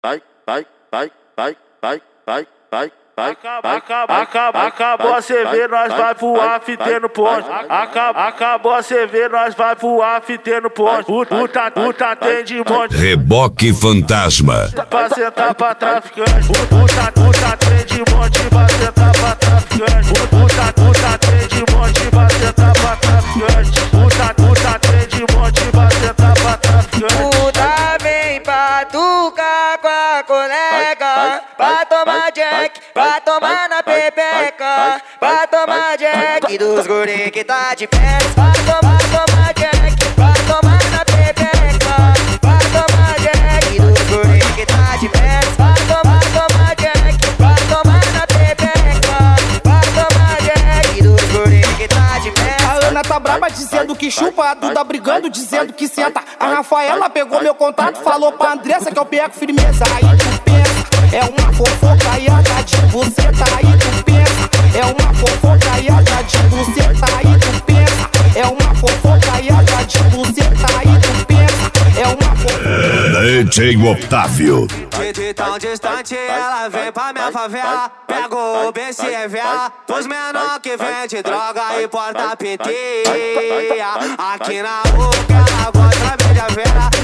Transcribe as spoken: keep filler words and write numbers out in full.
vai, vai, vai, vai, vai, vai, vai. Acabou a C V, nós vai voar fitendo ponte. Acabou a C V, nós vai voar fitendo ponte. Puta, puta, tem de monte. Reboque Fantasma. Pra sentar pra traficante. Puta, puta, tem de monte. Pra sentar pra traficante. Puta, puta, tem de monte. Pra sentar pra traficante. Puta, puta, tem de monte. Pra sentar pra traficante. Puta, vem pra tucar com a colega. Pra tomar Jack, pra tomar na pepeca. Pra tomar Jack dos guri que tá de perto. Pra tomar, tomar Jack, pra tomar na pepeca. Pra tomar Jack dos guri que tá de perto. Pra tomar, tomar Jack, pra tomar na pepeca. Pra tomar Jack dos guri que tá de perto. A Ana tá braba dizendo que chupa, a Duda brigando dizendo que senta. A Rafaela pegou meu contato, falou pra Andressa que eu pego firmeza. Aí tu pensa, é uma fofocaiada de buceta. Aí tu pensa, é uma fofocaiada de buceta. Aí tu pensa, é uma fofocaiada de buceta. Aí tu pensa, é uma fofocaiada. D J Otávio. De tão distante ela vem pra minha favela. Pega o B C V A dos menor que vende droga e porta pinteia. Aqui na rua ela gosta bem de vera.